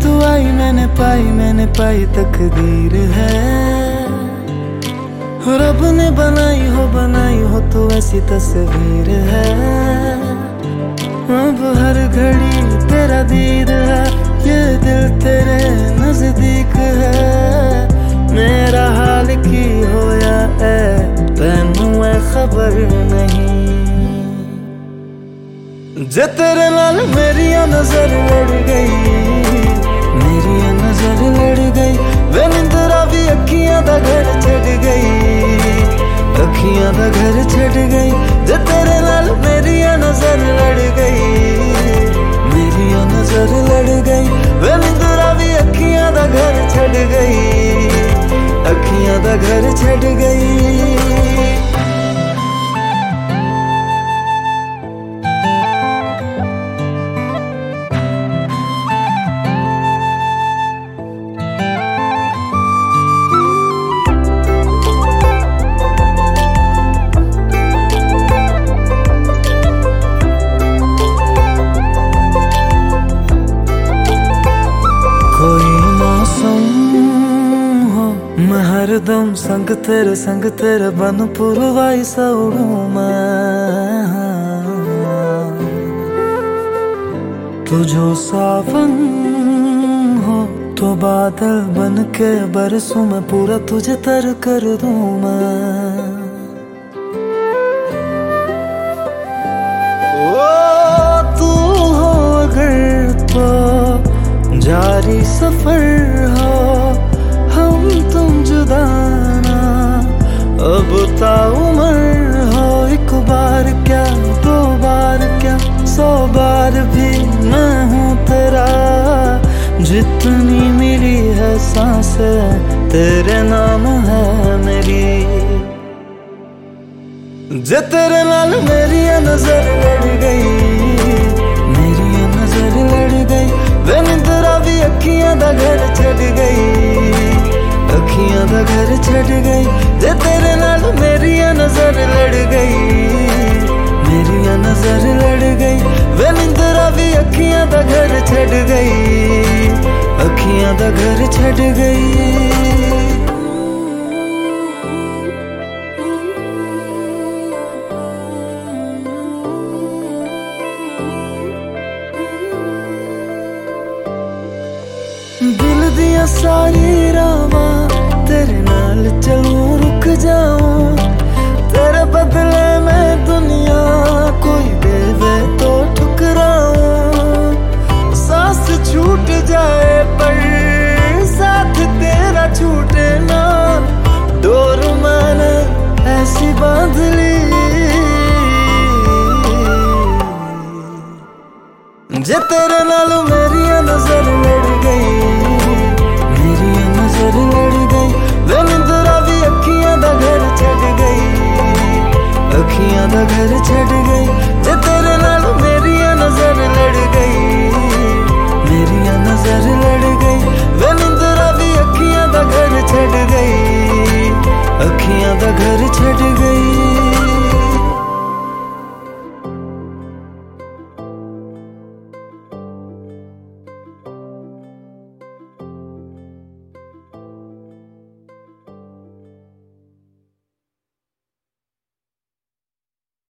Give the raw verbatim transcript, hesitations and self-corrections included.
तू आई मैंने पाई, मैंने पाई तकदीर है। रब ने बनाई हो बनाई हो तो ऐसी तस्वीर है। अब हर घड़ी तेरा दीद है, ये दिल तेरे नजदीक है। मेरा हाल की होया है तैनू है खबर नहीं। जे तेरे नाल मेरिया नजर लड़ गई, मेरिया नजर लड़ गई। वे निंदरा भी अखियां दा घर छड़ गई, अखियां दा घर छड़ गई। जे तेरे नाल मेरिया नजर लड़ गई, मेरिया नजर लड़ गई। वे निंदरा भी अखियां दा घर छड़ गई, अखियां दा घर छड़ गई। कोई मौसम हो मैं हरदम संग तेरे संग तेरे बन पुरवाई सौड़ू मैं। तू जो सावन हो तो बादल बन के बरसों में पूरा तुझे तर कर दूं मैं। ओ तू हो अगर तो जारी सफर हो, हम तुम जुदा ना अब ताउमर हो। एक बार क्या दो बार क्या सौ बार भी मैं हूँ तेरा। जितनी मिली है सांसें तेरे नाम है मेरी। जे तेरे नाल मेरी नजर लड़ गई, मेरी नजर लड़ गई। वे निंदरा भी अखियां दा घर छड़ गई, अखियां दा घर छड़ गई। जे तेरे नाल मेरिया नजर लड़ गई, मेरिया नजर लड़ गई। वे निंदरा भी अखियां दा घर छड़ गई, अखियां दा घर छड़ गई। दिल दिया सारी रावां तेरे नाल चलूं रुक जाऊं। तेरे बदले में दुनिया कोई देवे तो ठुकराऊं। सांस छूट जाए पर साथ तेरा छूटे ना। डोर मैंने ऐसी बांध ली, जे तेरे नाल मेरिया नजर लड़ गई, मेरिया नजर लड़ गई। वे निंदरा भी अखियां दा घर छड़ गई, अखियां दा घर छड़ गई। जे तेरे नाल मेरिया नजर लड़ गई, मेरिया नजर लड़ गई। वे निंदरा भी अखियां दा घर छड़ गई, अखियां दा घर छड़